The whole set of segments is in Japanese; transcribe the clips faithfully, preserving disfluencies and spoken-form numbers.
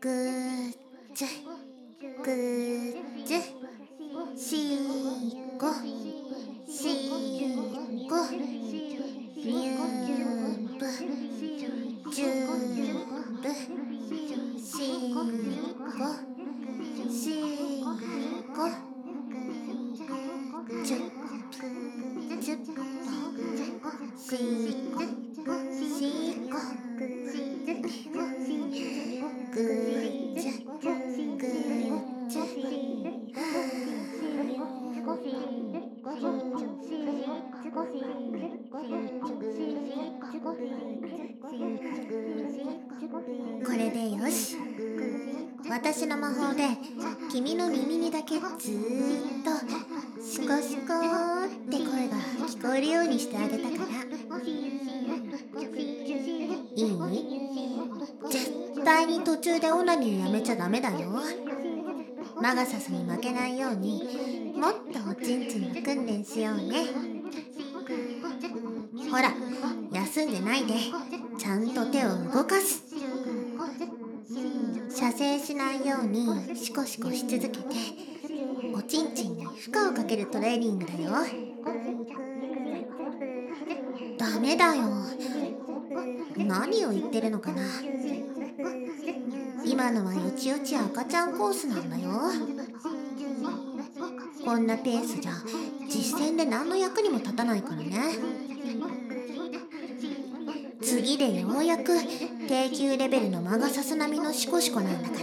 ぐーちゅぐーちゅしごしごにゅーぶじゅーぶしごしごじゅっじゅっしごしごぐーちゅぐーちゅこれでよし。私の魔法で君の耳にだけずーっとシコシコーって声が聞こえるようにしてあげたから。いい？絶対に途中でオナニーやめちゃダメだよ。マガサスに負けないようにもっとおちんちんの訓練しようね。ほら、休んでないでちゃんと手を動かす。射精しないようにシコシコし続けておちんちんに負荷をかけるトレーニングだよ。ダメだよ。何を言ってるのかな。今のはよちよち赤ちゃんコースなんだよ。こんなペースじゃ実践で何の役にも立たないからね。次でようやく低級レベルのマガサス並みのシコシコなんだから。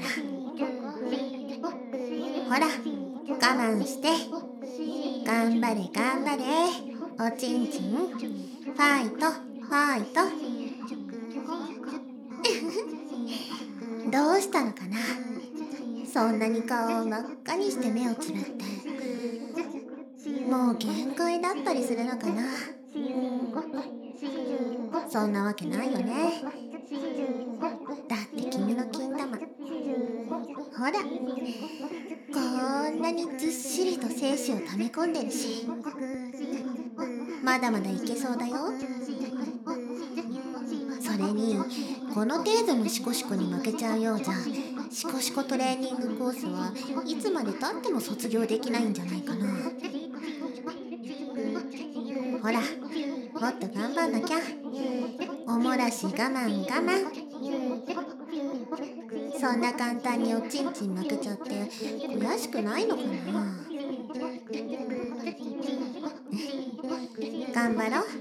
ほら、我慢して。頑張れ頑張れおちんちん。ファイトファイトどうしたのかな。そんなに顔を真っ赤にして目をつぶって。もう限界だったりするのかな。そんなわけないよね。だって君の金玉、ほらこんなにずっしりと精子を溜め込んでるし、まだまだいけそうだよ。それにこの程度のシコシコに負けちゃうようじゃシコシコトレーニングコースはいつまでたっても卒業できないんじゃないかな。ほら、もっと頑張んなきゃ。おもらし我慢我慢。そんな簡単におちんちん負けちゃって悔しくないのかな。頑張ろう。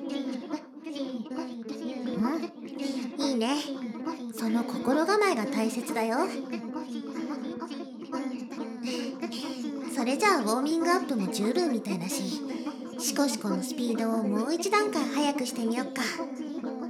うん、いいね。その心構えが大切だよ。それじゃあウォーミングアップも十分みたいだし、シコシコのスピードをもう一段階速くしてみよっか。